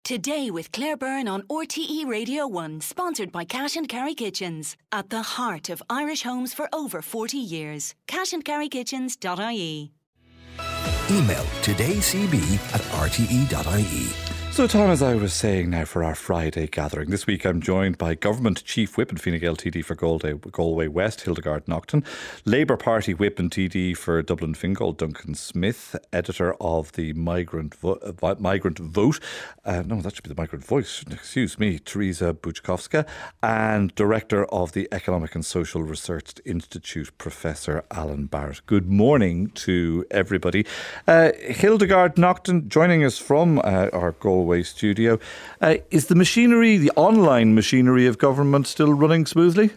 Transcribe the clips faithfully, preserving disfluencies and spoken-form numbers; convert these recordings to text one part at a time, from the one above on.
Today with Claire Byrne on R T E Radio one, sponsored by Cash and Carry Kitchens. At the heart of Irish homes for over forty years. cash and carry kitchens dot I E. Email todaycb at r t e dot i e. So time, as I was saying now, for our Friday gathering. This week I'm joined by Government Chief Whip and Fine Gael T D for Galway, Galway West, Hildegard Naughton, Labour Party Whip and T D for Dublin Fingal, Duncan Smith, editor of the Migrant Vo- uh, Migrant Vote, uh, no, that should be the Migrant Voice, excuse me, Teresa Buczkowska, and director of the Economic and Social Research Institute, Professor Alan Barrett. Good morning to everybody. Uh, Hildegard Naughton joining us from uh, our Galway studio. Uh, is the machinery, the online machinery of government still running smoothly?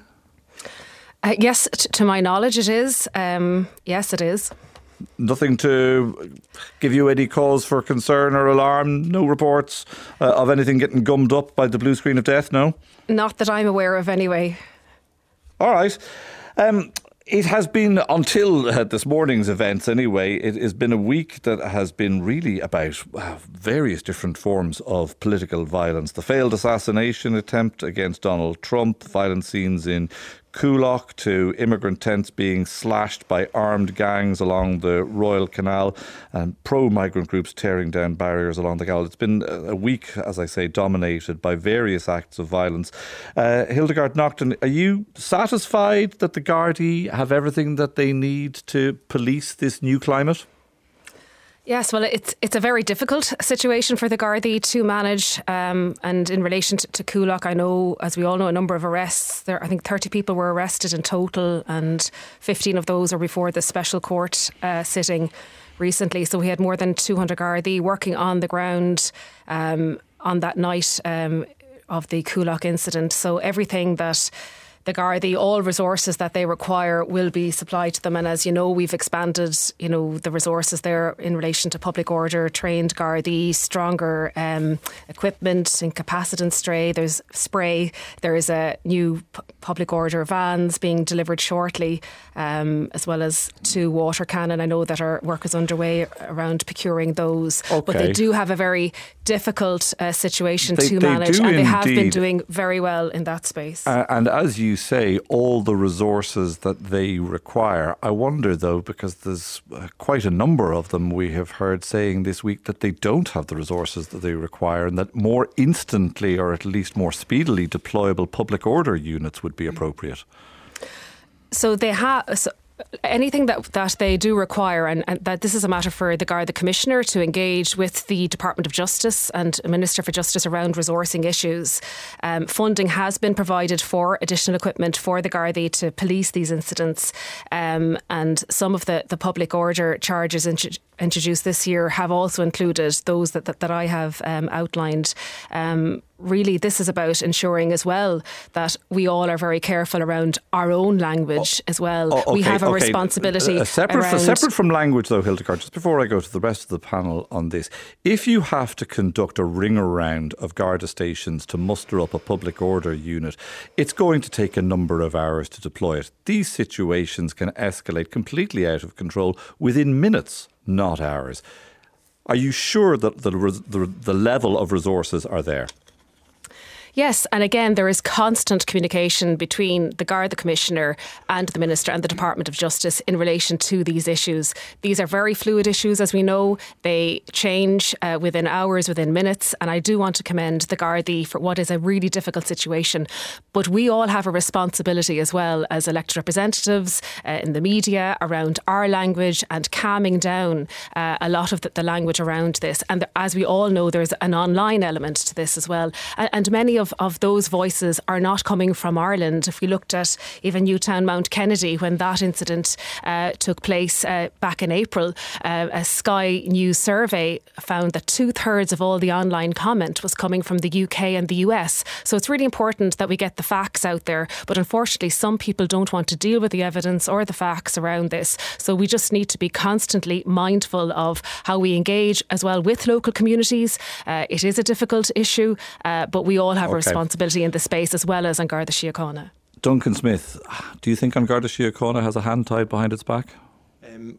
Uh, yes, t- to my knowledge it is. Um, yes, it is. Nothing to give you any cause for concern or alarm? No reports uh, of anything getting gummed up by the blue screen of death, no? Not that I'm aware of anyway. All right. Um, It has been, until uh, this morning's events anyway, it has been a week that has been really about uh, various different forms of political violence. The failed assassination attempt against Donald Trump, violent scenes in Coolock, to immigrant tents being slashed by armed gangs along the Royal Canal, and pro-migrant groups tearing down barriers along the canal. It's been a week, as I say, dominated by various acts of violence. Uh, Hildegard Naughton, are you satisfied that the Gardaí have everything that they need to police this new climate? Yes, well, it's it's a very difficult situation for the Gardaí to manage. Um, and in relation to, to Coolock, I know, as we all know, a number of arrests. There, I think thirty people were arrested in total, and fifteen of those are before the special court uh, sitting recently. So we had more than two hundred Gardaí working on the ground um, on that night um, of the Coolock incident. So everything that the Gardaí, all resources that they require will be supplied to them. And as you know, we've expanded, you know, the resources there in relation to public order, trained Gardaí, stronger um, equipment, incapacitance spray. There's spray. There is a new p- public order vans being delivered shortly, um, as well as two water cannon. I know that our work is underway around procuring those. Okay. But they do have a very difficult uh, situation they, to they manage, and indeed. they have been doing very well in that space. Uh, and as you say, all the resources that they require. I wonder, though, because there's uh, quite a number of them we have heard saying this week that they don't have the resources that they require, and that more instantly, or at least more speedily, deployable public order units would be appropriate. So they have... So anything that that they do require, and, and that this is a matter for the Garda Commissioner to engage with the Department of Justice and Minister for Justice around resourcing issues. Um, funding has been provided for additional equipment for the Garda to police these incidents, um, and some of the, the public order charges int- introduced this year have also included those that, that, that I have um, outlined. Um, Really, this is about ensuring as well that we all are very careful around our own language oh, as well. Oh, okay, we have a okay. responsibility. Uh, separate, around separate from language, though, Hildegard, just before I go to the rest of the panel on this, if you have to conduct a ring around of Garda stations to muster up a public order unit, it's going to take a number of hours to deploy it. These situations can escalate completely out of control within minutes, not hours. Are you sure that the, the, the level of resources are there? Yes, and again, there is constant communication between the Garda Commissioner and the Minister and the Department of Justice in relation to these issues. These are very fluid issues, as we know. They change uh, within hours, within minutes, and I do want to commend the Gardaí for what is a really difficult situation. But we all have a responsibility as well as elected representatives uh, in the media around our language and calming down uh, a lot of the, the language around this. And as we all know, there's an online element to this as well. And, and many of Of, of those voices are not coming from Ireland. If we looked at even Newtown Mount Kennedy, when that incident uh, took place uh, back in April, uh, a Sky News survey found that two thirds of all the online comment was coming from the U K and the U S. So it's really important that we get the facts out there. But unfortunately, some people don't want to deal with the evidence or the facts around this. So we just need to be constantly mindful of how we engage as well with local communities. Uh, it is a difficult issue, uh, but we all have Okay. responsibility in the space as well as on Garda Síochána. Duncan Smith, do you think An Garda Síochána has a hand tied behind its back? Um,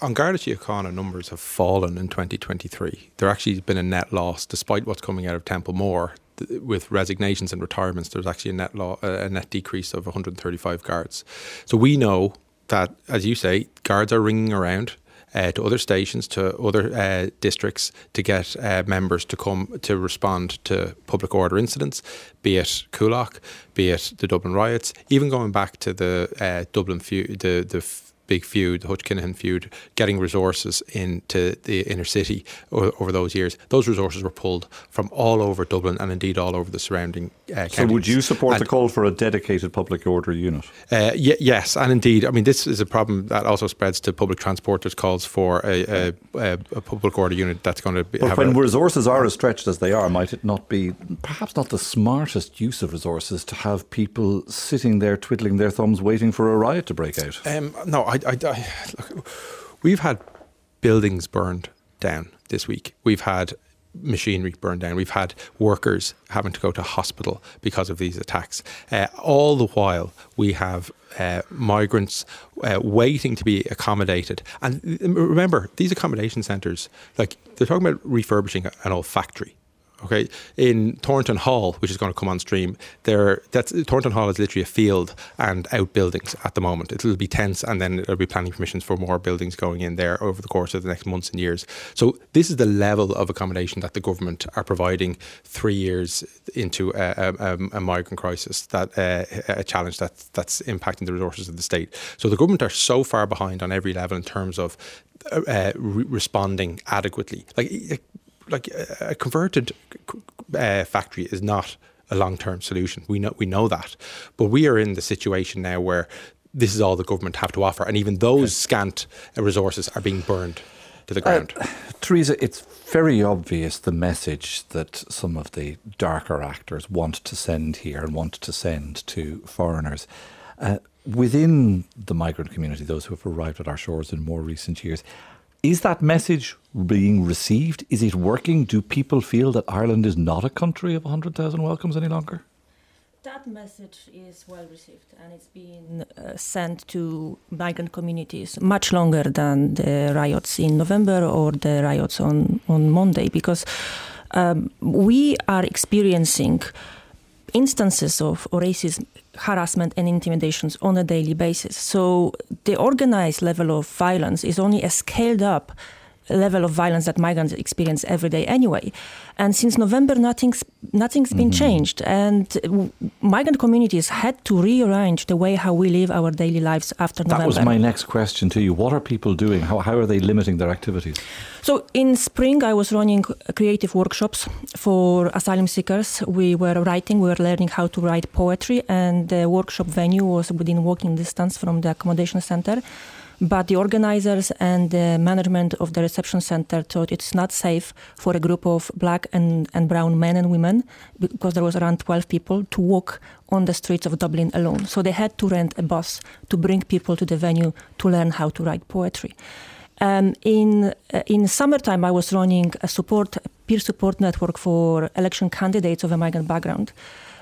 on Garda Síochána, numbers have fallen in twenty twenty-three. There actually has been a net loss, despite what's coming out of Templemore. Th- with resignations and retirements, there's actually a net lo- uh, a net decrease of one hundred thirty-five guards. So we know that, as you say, guards are ringing around uh, to other stations, to other uh, districts, to get uh, members to come to respond to public order incidents, be it Coolock, be it the Dublin riots, even going back to the uh, Dublin feud, the the f- big feud, the Hutch Kinahan feud, getting resources into the inner city over, over those years. Those resources were pulled from all over Dublin and indeed all over the surrounding uh, counties. So would you support and, the call for a dedicated public order unit? Uh, y- yes, and indeed, I mean, this is a problem that also spreads to public transport. There's calls for a, a, a, a public order unit that's going to be... But have when a, resources are as stretched as they are, might it not be perhaps not the smartest use of resources to have people sitting there twiddling their thumbs waiting for a riot to break out? Um, no, I, I, I, look, we've had buildings burned down this week. We've had machinery burned down. We've had workers having to go to hospital because of these attacks. Uh, all the while, we have uh, migrants uh, waiting to be accommodated. And remember, these accommodation centres, like they're talking about refurbishing an old factory. Okay, in Thornton Hall, which is going to come on stream, there that's Thornton Hall is literally a field and outbuildings at the moment. It'll be tents, and then there'll be planning permissions for more buildings going in there over the course of the next months and years. So this is the level of accommodation that the government are providing three years into a, a, a migrant crisis, that uh, a challenge that that's impacting the resources of the state. So the government are so far behind on every level in terms of uh, re- responding adequately. Like. Like a converted uh, factory is not a long-term solution. We know we know that, but we are in the situation now where this is all the government have to offer, and even those okay. scant resources are being burned to the ground. Uh, Teresa, it's very obvious the message that some of the darker actors want to send here and want to send to foreigners. Uh, within the migrant community, those who have arrived at our shores in more recent years, is that message being received? Is it working? Do people feel that Ireland is not a country of one hundred thousand welcomes any longer? That message is well received, and it's been uh, sent to migrant communities much longer than the riots in November or the riots on, on Monday, because um, we are experiencing instances of racism, harassment and intimidations on a daily basis. So the organized level of violence is only a scaled up level of violence that migrants experience every day anyway. And since November, nothing's nothing's mm-hmm. been changed. And w- migrant communities had to rearrange the way how we live our daily lives after November. That was my next question to you. What are people doing? How how are they limiting their activities? So in spring, I was running creative workshops for asylum seekers. We were writing, we were learning how to write poetry, and the workshop venue was within walking distance from the accommodation center. But the organizers and the management of the reception center thought it's not safe for a group of black and, and brown men and women, because there was around twelve people, to walk on the streets of Dublin alone. So they had to rent a bus to bring people to the venue to learn how to write poetry. Um, in uh, in summertime, I was running a support a peer support network for election candidates of a migrant background.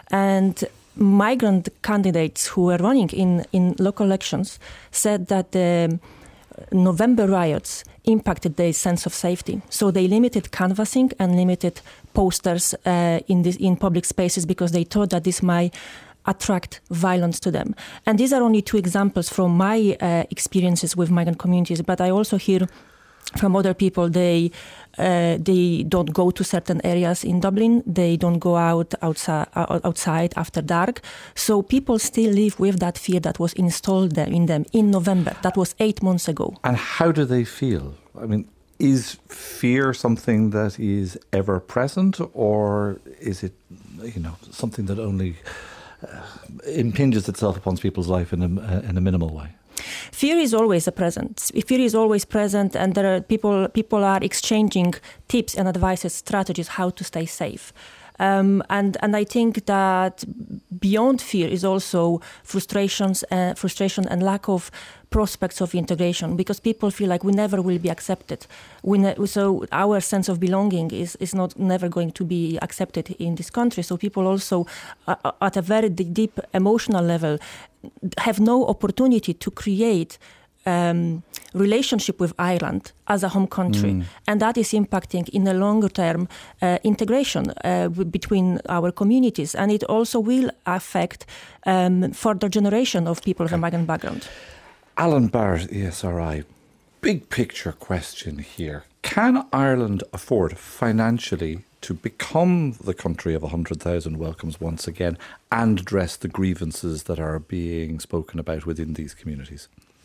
And migrant candidates who were running in, in local elections said that the November riots impacted their sense of safety. So they limited canvassing and limited posters uh, in this, in public spaces, because they thought that this might attract violence to them. And these are only two examples from my uh, experiences with migrant communities, but I also hear from other people, they uh, they don't go to certain areas in Dublin. They don't go out outside, outside after dark. So people still live with that fear that was installed in them in November. That was eight months ago. And how do they feel? I mean, is fear something that is ever present, or is it, you know, something that only uh, impinges itself upon people's life in a, in a minimal way? Fear is always a present. Fear is always present, and there are people. People are exchanging tips and advices, strategies how to stay safe. Um, and and I think that beyond fear is also frustrations, uh, frustration and lack of prospects of integration, because people feel like we never will be accepted. We ne- so our sense of belonging is, is not never going to be accepted in this country. So people also, uh, at a very deep emotional level, have no opportunity to create um, relationship with Ireland as a home country. Mm. And that is impacting in the longer term uh, integration uh, w- between our communities. And it also will affect um, further generation of people okay. of a migrant background. Alan Barrett, E S R I, big picture question here. Can Ireland afford financially to become the country of one hundred thousand welcomes once again and address the grievances that are being spoken about within these communities?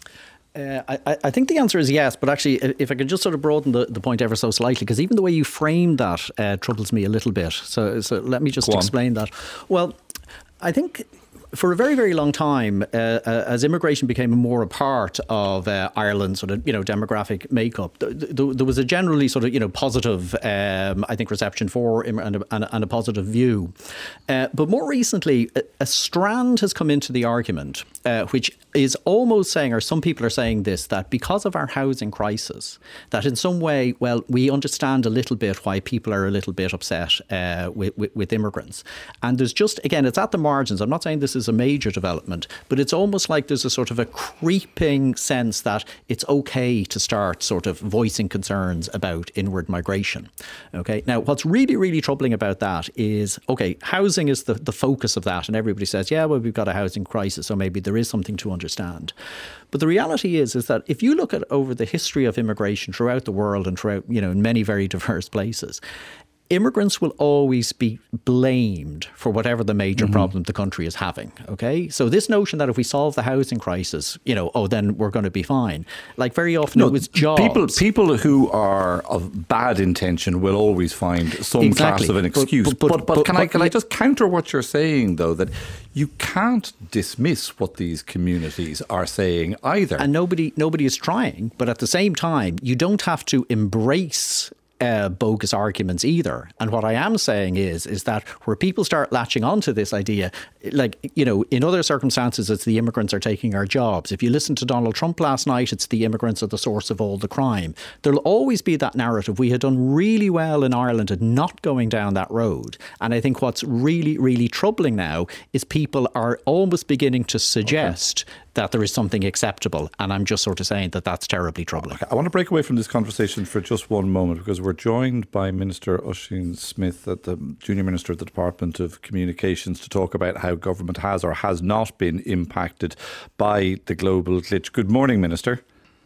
Uh, I, I think the answer is yes, but actually, if I could just sort of broaden the, the point ever so slightly, because even the way you framed that uh, troubles me a little bit. So, so let me just explain that. Well, I think for a very, very long time, uh, uh, as immigration became more a part of uh, Ireland's sort of, you know, demographic makeup, th- th- there was a generally sort of, you know, positive, um, I think, reception for Im- and, a, and, a, and a positive view. Uh, but more recently, a, a strand has come into the argument, uh, which is almost saying, or some people are saying this, that because of our housing crisis, that in some way, well, we understand a little bit why people are a little bit upset uh, with, with, with immigrants. And there's just, again, it's at the margins. I'm not saying this is a major development, but it's almost like there's a sort of a creeping sense that it's okay to start sort of voicing concerns about inward migration. Okay. Now, what's really, really troubling about that is, okay, housing is the, the focus of that. And everybody says, yeah, well, we've got a housing crisis, so maybe there is something to understand. But the reality is, is that if you look at over the history of immigration throughout the world and throughout, you know, in many very diverse places, immigrants will always be blamed for whatever the major mm-hmm. problem the country is having. Okay, so this notion that if we solve the housing crisis, you know, oh, then we're going to be fine. Like very often no, it was jobs. People, people who are of bad intention will always find some exactly. class of an excuse. But, but, but, but, but can but, I can I just counter what you're saying, though, that you can't dismiss what these communities are saying either. And nobody nobody is trying. But at the same time, you don't have to embrace Uh, bogus arguments either. And what I am saying is, is that where people start latching onto this idea, like, you know, in other circumstances, it's the immigrants are taking our jobs. If you listen to Donald Trump last night, it's the immigrants are the source of all the crime. There'll always be that narrative. We had done really well in Ireland at not going down that road. And I think what's really, really troubling now is people are almost beginning to suggest okay. that there is something acceptable. And I'm just sort of saying that that's terribly troubling. Okay. I want to break away from this conversation for just one moment, because we're joined by Minister Oisin Smith, the Junior Minister of the Department of Communications, to talk about how government has or has not been impacted by the global glitch. Good morning, Minister.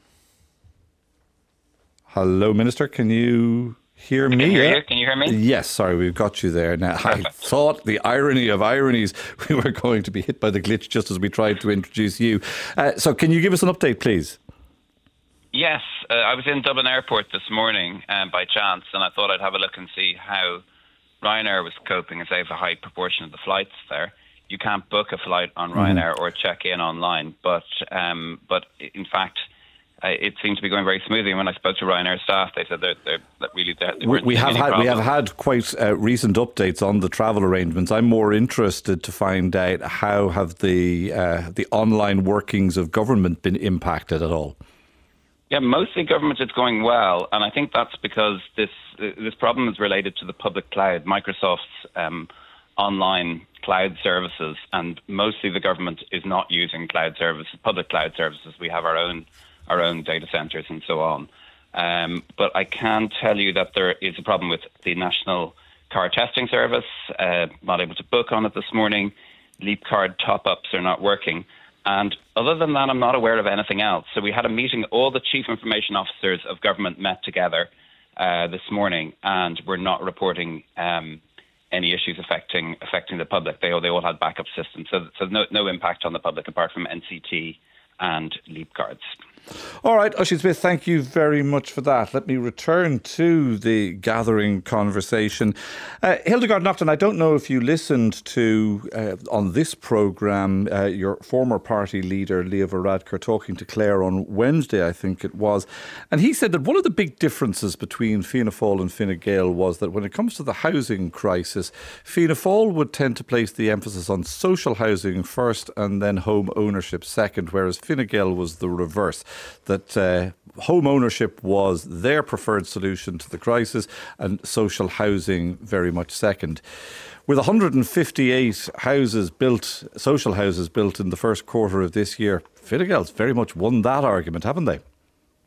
Hello, Minister. Can you hear me? I can hear yeah? you. Can you hear me? Yes, sorry, we've got you there. Now, I thought the irony of ironies, we were going to be hit by the glitch just as we tried to introduce you. Uh, so can you give us an update, please? Yes, uh, I was in Dublin Airport this morning um, by chance, and I thought I'd have a look and see how Ryanair was coping, as they have a high proportion of the flights there. You can't book a flight on Ryanair mm-hmm. or check in online, but um, but in fact, Uh, it seemed to be going very smoothly. And when I spoke to Ryanair staff, they said they're, they're, that really they're, they weren't we have had problems. we have had quite uh, recent updates on the travel arrangements. I'm more interested to find out how have the uh, the online workings of government been impacted at all. Yeah, mostly government is going well, and I think that's because this uh, this problem is related to the public cloud, Microsoft's um, online cloud services, and mostly the government is not using cloud services, public cloud services. We have our own. our own data centres and so on. Um, but I can tell you that there is a problem with the National Car Testing Service. Uh, not able to book on it this morning. Leap card top-ups are not working. And other than that, I'm not aware of anything else. So we had a meeting, all the chief information officers of government met together uh, this morning, and we're not reporting um, any issues affecting affecting the public. They all, they all had backup systems. So, so no, no impact on the public apart from N C T and Leap cards. All right, Oisin Smith, thank you very much for that. Let me return to the gathering conversation. Uh, Hildegard Naughton, I don't know if you listened to, uh, on this programme, uh, your former party leader, Leo Varadkar, talking to Claire on Wednesday, I think it was. And he said that one of the big differences between Fianna Fáil and Fine Gael was that when it comes to the housing crisis, Fianna Fáil would tend to place the emphasis on social housing first and then home ownership second, whereas Fine Gael was the reverse. That uh, home ownership was their preferred solution to the crisis and social housing very much second. With one hundred fifty-eight houses built, social houses built in the first quarter of this year, Fine Gael's very much won that argument, haven't they?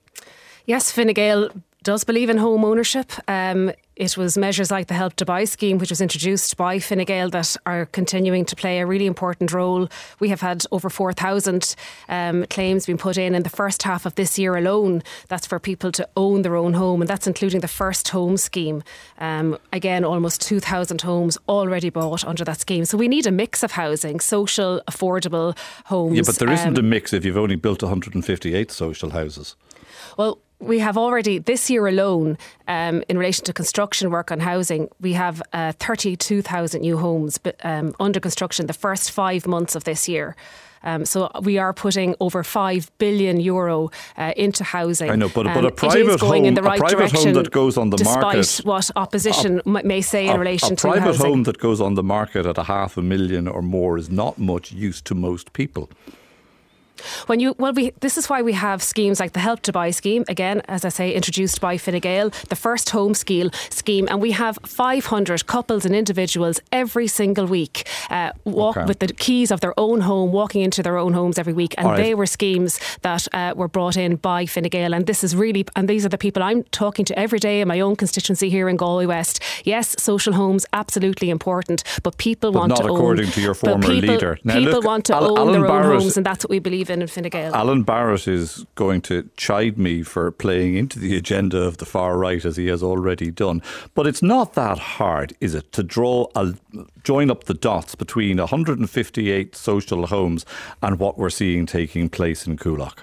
Yes, Fine Gael does believe in home ownership. Um, it was measures like the Help to Buy scheme, which was introduced by Fine Gael, that are continuing to play a really important role. We have had over four thousand um, claims being put in in the first half of this year alone. That's for people to own their own home, and that's including the First Home scheme. Um, again, almost two thousand homes already bought under that scheme. So we need a mix of housing, social, affordable homes. Yeah, but there isn't um, a mix if you've only built one hundred fifty-eight social houses. Well, we have already, this year alone, um, in relation to construction work on housing, we have uh, thirty-two thousand new homes um, under construction the first five months of this year. Um, so we are putting over five billion euro uh, into housing. I know, but, um, but a private home, in the right a private home that goes on the despite market, despite what opposition a, may say in a, relation a to private housing. home that goes on the market at a half a million or more is not much use to most people. When you well, we this is why we have schemes like the Help to Buy scheme, again, as I say, introduced by Fine Gael, the First Home scheme, scheme, and we have five hundred couples and individuals every single week uh, walk okay. with the keys of their own home, walking into their own homes every week, and right. they were schemes that uh, were brought in by Fine Gael, and this is really, and these are the people I'm talking to every day in my own constituency here in Galway West. Yes, social homes absolutely important, but people but want not to own. according to your former people, leader. Now, people look, want to Al- own Alan their Barrett, own homes, and that's what we believe in in Fine Gael. Alan Barrett is going to chide me for playing into the agenda of the far right, as he has already done. But it's not that hard, is it, to draw a, join up the dots between one hundred fifty-eight social homes and what we're seeing taking place in Coolock?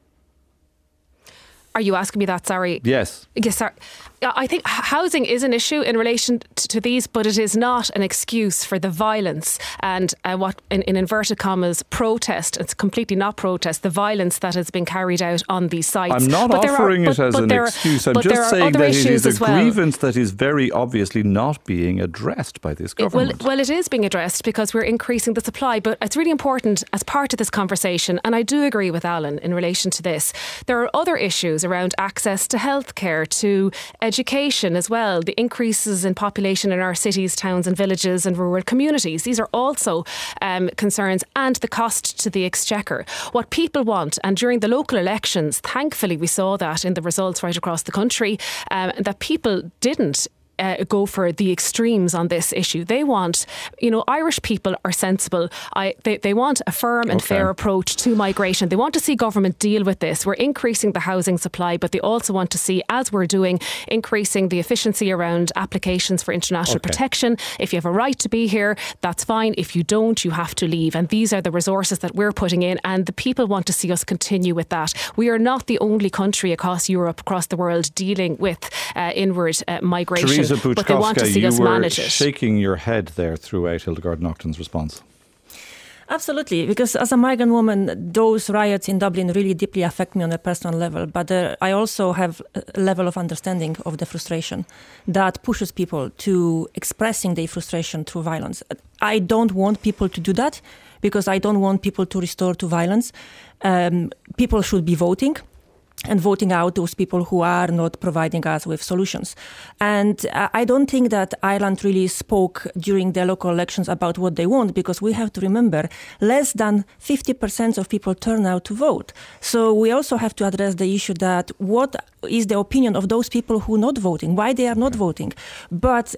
Are you asking me that? Sorry. Yes. Yes, sorry. I think housing is an issue in relation to these, but it is not an excuse for the violence and uh, what, in, in inverted commas, protest. It's completely not protest, the violence that has been carried out on these sites. I'm not but offering are, it but, as but an there, excuse. I'm but just saying that it is a well. grievance that is very obviously not being addressed by this government. It, well, well, it is being addressed because we're increasing the supply, but it's really important as part of this conversation, and I do agree with Alan in relation to this. There are other issues around access to healthcare, to education as well, the increases in population in our cities, towns and villages and rural communities. These are also um, concerns, and the cost to the exchequer. What people want, and during the local elections, thankfully we saw that in the results right across the country, um, that people didn't Uh, go for the extremes on this issue. They want, you know, Irish people are sensible. I, they, they want a firm and okay. fair approach to migration. They want to see government deal with this. We're increasing the housing supply, but they also want to see, as we're doing, increasing the efficiency around applications for international okay. protection. If you have a right to be here, that's fine. If you don't, you have to leave. And these are the resources that we're putting in, and the people want to see us continue with that. We are not the only country across Europe, across the world, dealing with uh, inward uh, migration. Teresa But they want to see you us were manage it. shaking your head there throughout Hildegard Naughton's response. Absolutely, because as a migrant woman, those riots in Dublin really deeply affect me on a personal level. But uh, I also have a level of understanding of the frustration that pushes people to expressing their frustration through violence. I don't want people to do that because I don't want people to restore to violence. Um, people should be voting. And voting out those people who are not providing us with solutions. And I don't think that Ireland really spoke during the local elections about what they want, because we have to remember less than fifty percent of people turn out to vote. So we also have to address the issue that what is the opinion of those people who are not voting, why they are not voting. But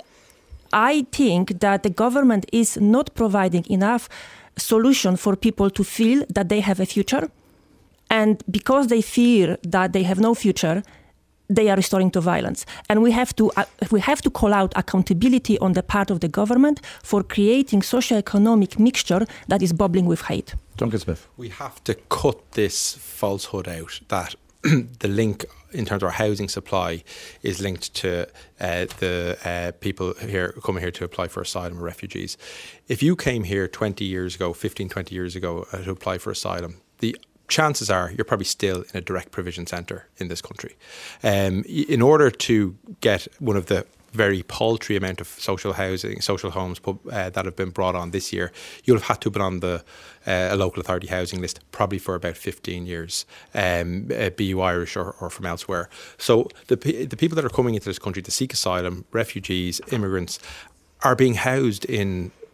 I think that the government is not providing enough solution for people to feel that they have a future. And because they fear that they have no future, they are restoring to violence. And we have to uh, we have to call out accountability on the part of the government for creating socio-economic mixture that is bubbling with hate. Duncan Smith. We have to cut this falsehood out that the link in terms of our housing supply is linked to uh, the uh, people here coming here to apply for asylum or refugees. If you came here twenty years ago, fifteen, twenty years ago uh, to apply for asylum, the chances are you're probably still in a direct provision centre in this country. Um, in order to get one of the very paltry amount of social housing, social homes uh, that have been brought on this year, you'll have had to have been on the uh, a local authority housing list probably for about fifteen years, um, uh, be you Irish or, or from elsewhere. So the the people that are coming into this country to seek asylum, refugees, immigrants, are being housed in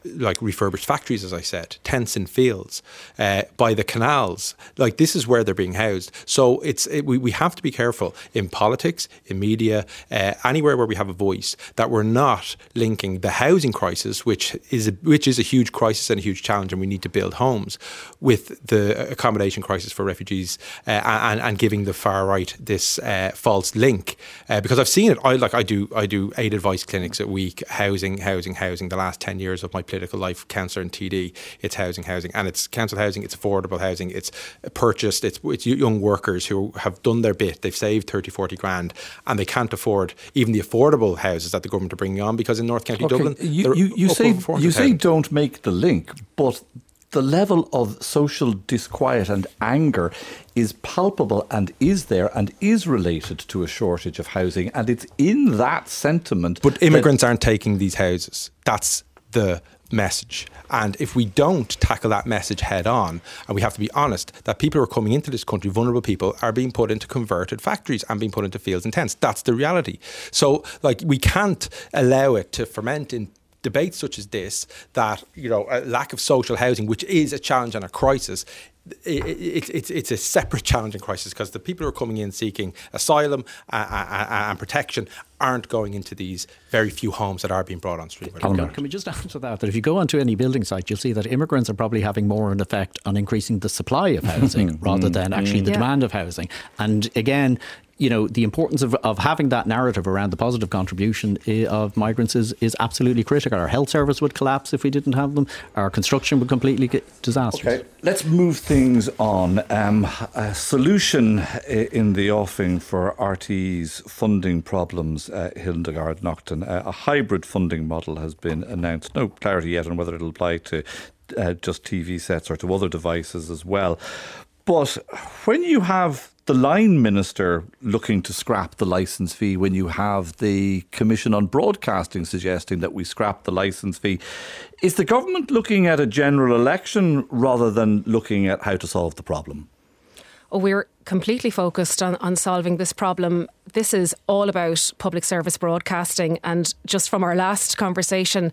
like refurbished factories, as I said, tents in fields, uh, by the canals. Like, this is where they're being housed. So it's it, we, we have to be careful in politics, in media, uh, anywhere where we have a voice, that we're not linking the housing crisis, which is a, which is a huge crisis and a huge challenge, and we need to build homes, with the accommodation crisis for refugees, uh, and, and giving the far right this uh, false link. Uh, because I've seen it. I like I do I do eight advice clinics a week. Housing, housing, housing. The last ten years of my political life, councillor and T D, it's housing, housing, and it's council housing. It's affordable housing. It's purchased. It's it's young workers who have done their bit. They've saved thirty, forty grand, and they can't afford even the affordable houses that the government are bringing on, because in North County okay. Dublin, you, you, you say you say don't make the link, but the level of social disquiet and anger is palpable and is there and is related to a shortage of housing, and it's in that sentiment. But immigrants aren't taking these houses. That's the message. And if we don't tackle that message head on, and we have to be honest that people who are coming into this country, vulnerable people, are being put into converted factories and being put into fields and tents. That's the reality. So, like, we can't allow it to ferment in debates such as this, that, you know, a lack of social housing, which is a challenge and a crisis, it, it, it, it's a separate challenge and crisis, because the people who are coming in seeking asylum uh, uh, and protection aren't going into these very few homes that are being brought on street. Can, can we just add to that, that if you go onto any building site, you'll see that immigrants are probably having more an effect on increasing the supply of housing rather than actually the yeah. demand of housing. And again, you know, the importance of, of having that narrative around the positive contribution of migrants is, is absolutely critical. Our health service would collapse if we didn't have them. Our construction would completely get disastrous. Okay, let's move things on. Um, a solution in the offing for R T E's funding problems, uh, Hildegard Naughton. Uh, a hybrid funding model has been announced. No clarity yet on whether it'll apply to uh, just T V sets or to other devices as well. But when you have the line minister looking to scrap the licence fee, when you have the Commission on Broadcasting suggesting that we scrap the licence fee, is the government looking at a general election rather than looking at how to solve the problem? Oh, we're completely focused on, on solving this problem. This is all about public service broadcasting. And just from our last conversation,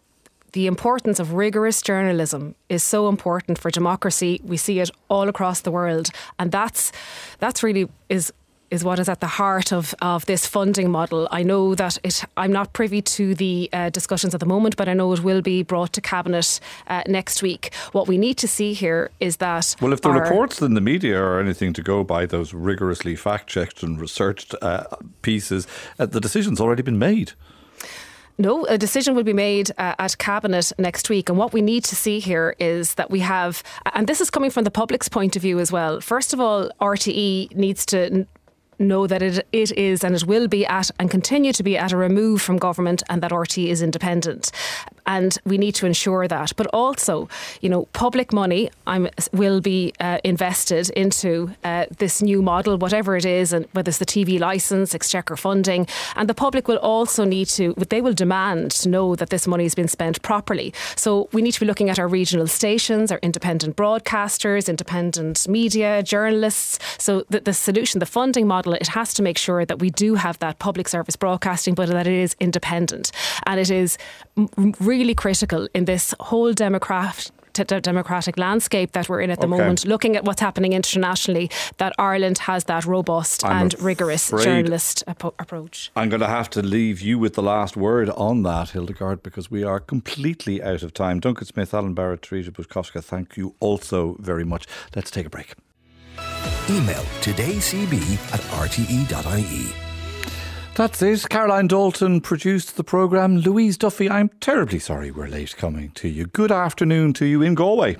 the importance of rigorous journalism is so important for democracy. We see it all across the world. And that's that's really is is what is at the heart of, of this funding model. I know that it, I'm not privy to the uh, discussions at the moment, but I know it will be brought to Cabinet uh, next week. What we need to see here is that... Well, if the reports in the media are anything to go by, those rigorously fact-checked and researched uh, pieces, uh, the decision's already been made. No, a decision will be made uh, at Cabinet next week. And what we need to see here is that we have, and this is coming from the public's point of view as well. First of all, R T E needs to n- know that it it is and it will be at and continue to be at a remove from government, and that R T E is independent. And we need to ensure that. But also, you know, public money I'm, will be uh, invested into uh, this new model, whatever it is, and whether it's the T V licence, exchequer funding. And the public will also need to, they will demand to know that this money has been spent properly. So we need to be looking at our regional stations, our independent broadcasters, independent media, journalists. So the, the solution, the funding model, it has to make sure that we do have that public service broadcasting, but that it is independent. And it is really really critical in this whole democrat, democratic landscape that we're in at the okay. moment, looking at what's happening internationally, that Ireland has that robust I'm and rigorous journalist ap- approach. I'm going to have to leave you with the last word on that, Hildegard, because we are completely out of time. Duncan Smith, Alan Barrett, Teresa Bushkowska, thank you also very much. Let's take a break. Email todaycb at r t e dot i e. That's it. Caroline Dalton produced the programme. Louise Duffy, I'm terribly sorry we're late coming to you. Good afternoon to you in Galway.